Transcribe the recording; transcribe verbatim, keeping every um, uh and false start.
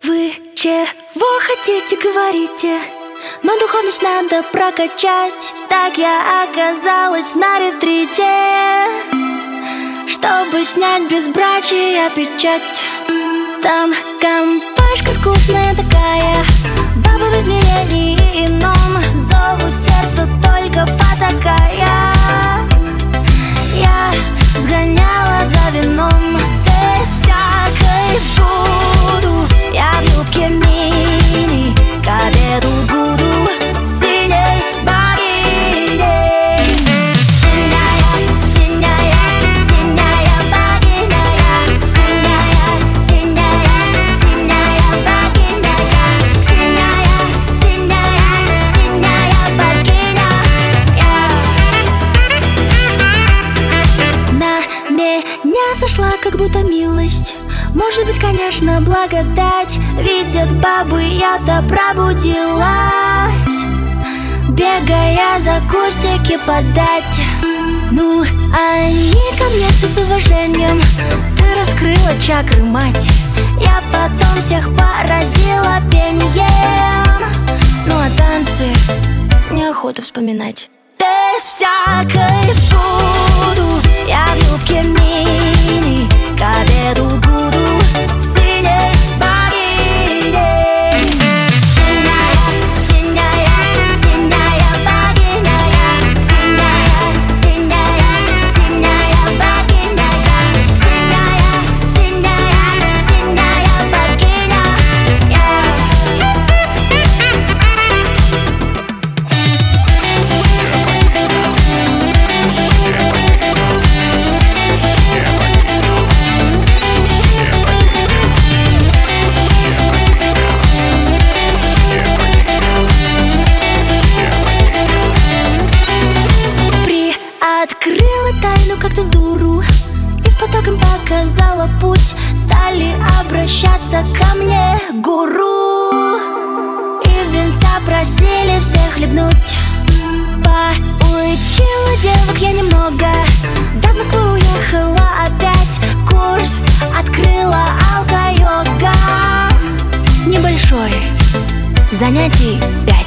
Вы чего хотите, говорите, но духовность надо прокачать. Так я оказалась на ретрите, чтобы снять безбрачие печать. Там компашка скучная такая, баба в измерении ином, зову сердце только потакая. Я сгоняла за вином без всякой буду. Я в юбке мини, к обеду буду синей богиней. Синяя, синяя, синяя богиня. Синяя, синяя, синяя богиня. Синяя, синяя, синяя богиня. На меня сошла как будто милость. Может быть, конечно, благодать. Видят бабы, я-то пробудилась, бегая за кустики подать. Ну, они ко мне все с уважением. Ты раскрыла чакры, мать. Я потом всех поразила пением. Ну, а танцы неохота вспоминать. Без всякой буду. Я в юбке мини, к обеду буду синей богиней. Синяя, синяя, синяя богиня. Синяя, синяя, синяя богиня. Синяя, синяя, синяя богиня. Открыла тайну как-то с дуру и в поток им показала путь. Стали обращаться ко мне гуру, и венца просили всех хлебнуть. Поучила девок я немного, да в Москву уехала опять. Курс открыла алка-йога, небольшой, занятий пять.